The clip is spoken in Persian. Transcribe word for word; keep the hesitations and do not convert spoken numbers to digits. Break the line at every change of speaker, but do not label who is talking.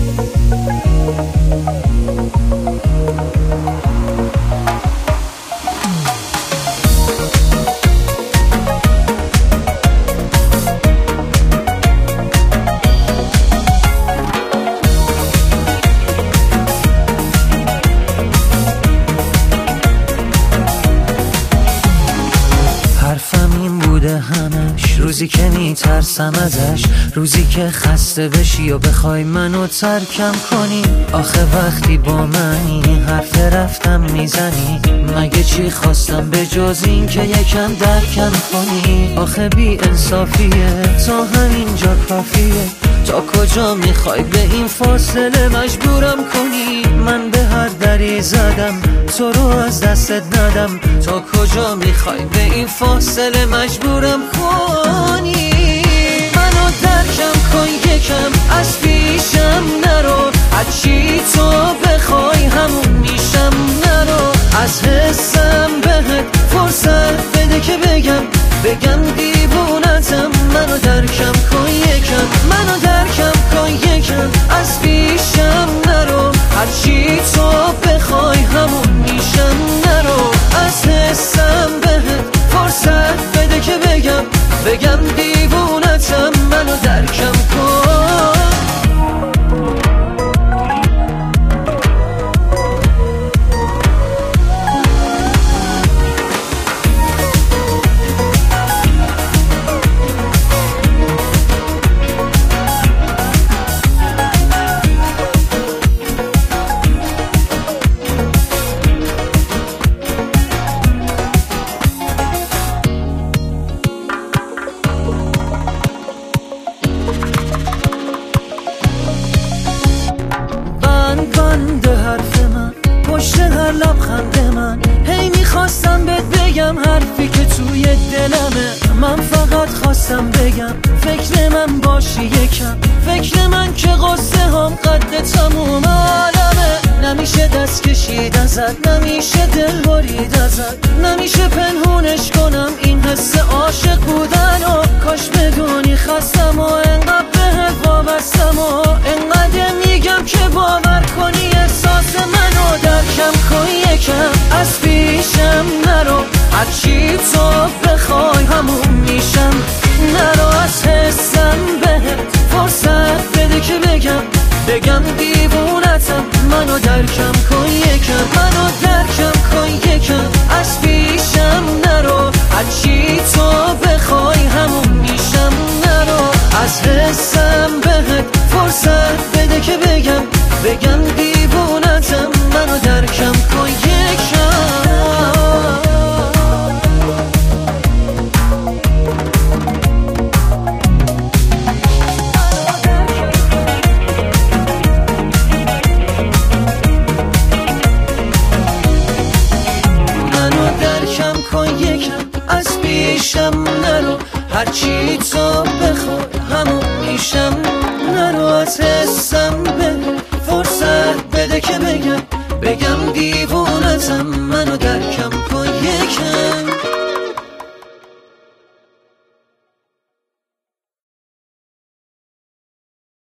همش روزی که میترسم ازش، روزی که خسته بشی و بخوای منو ترکم کنی. آخه وقتی با منی حرف رفتم میزنی، مگه چی خواستم به جز این که یکم درکم کنی؟ آخه بی انصافیه تا همینجا کافیه، تا کجا میخوای به این فاصله مجبورم کنی؟ من به هر دری زدم تو رو از دستت ندم، تا کجا میخوای به این فاصله مجبورم کنی؟ منو درکم کن یکم، از پیشم نرو، هرچی تو بخوای همون میشم، نرو از حسم بهت فرصت بده که بگم بگم دیوونتم. منو درکم کن یکم، منو درکم کن یکم، از پیشم نرو، هرچی تو بخوای همون میشم، نرو از حسم بهت فرصت بده که بگم بگم دیوونتم. منو درکم کن. بند حرف من پشت هر لبخند من، هی میخواستم بهت بگم حرفی که توی دلمه. من فقط خواستم بگم فکر من باشی یکم، فکر من که قصه هم قد تموم عالمه. نمیشه دست کشید ازت، نمیشه دل برید ازت، نمیشه پنهونش کنم این حس عاشق بودن و کاش بدونی خستم و انقدر بهت وابستم و انقدر میگم که باور کنی احساس منو. درکم کن یکم، از پیشم نرو، هرچی تو بخوای همون میشم، نرو از حسم بهت فرصت بده که بگم بگم دیوونتم. منو درکم کن یکم، منو درکم کن یکم، از پیشم نرو، هرچی تو بخوای همون میشم، نرو از حسم بهت فرصت بده که بگم بگم دیوونتم. منو درکم کن یکم. از پیشم نرو، هرچی تو بخوای همون میشم، نرو از حسم به فرصت بده که بگم بگم دیوونتم. منو درکم کن یکم.